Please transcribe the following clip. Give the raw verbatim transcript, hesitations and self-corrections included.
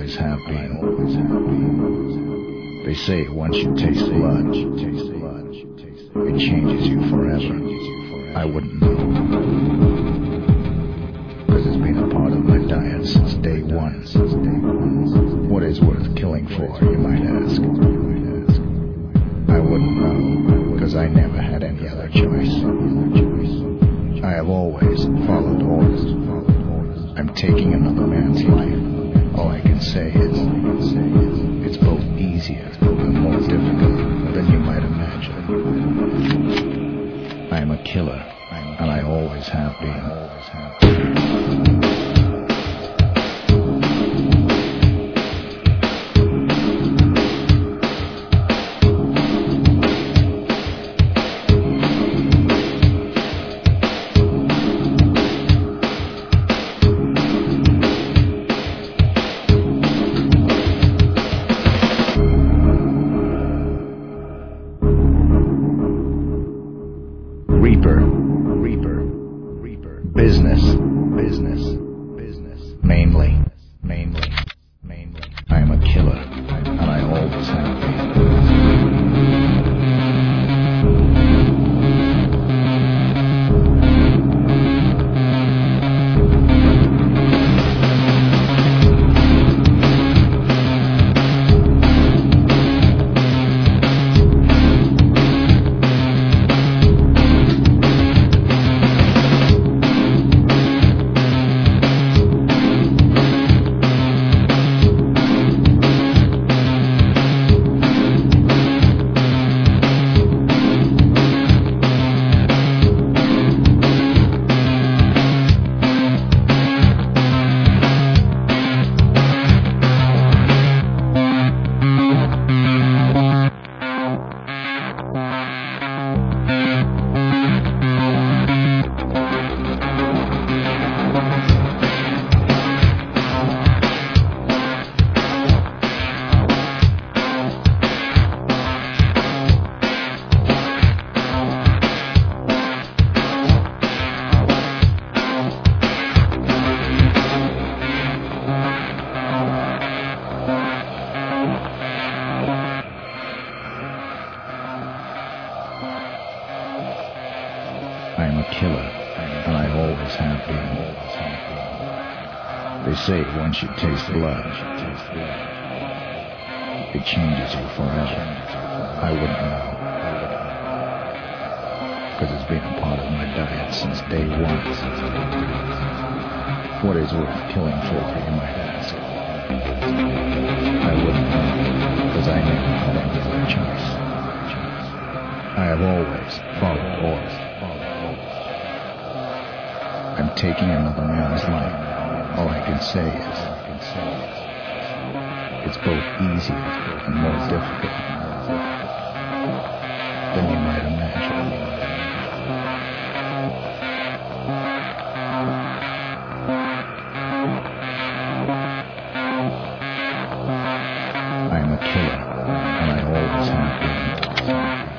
always have been. Always have been. They say once you taste blood, it changes you forever. I wouldn't know, because it's been a part of my diet since day one. What is worth killing for, you might ask? I wouldn't know, because I never had any other choice. I have always followed orders. I'm taking another man's life. All I can say is, it's both easier and more difficult than you might imagine. I am a killer, and I always have been. Reaper, Reaper, Reaper. Business, business, business. Mainly, mainly, mainly. I am a killer, and I always have been. I am a killer, and I always have been. They say once you taste blood, it changes you forever. I wouldn't know, because it's been a part of my diet since day one. What is worth killing for, you might ask? I wouldn't know, because I never had any other choice. I have always followed orders. I'm taking another man's life. All I can say is, it's both easier and more difficult than you might imagine. I am a killer, and I always have been.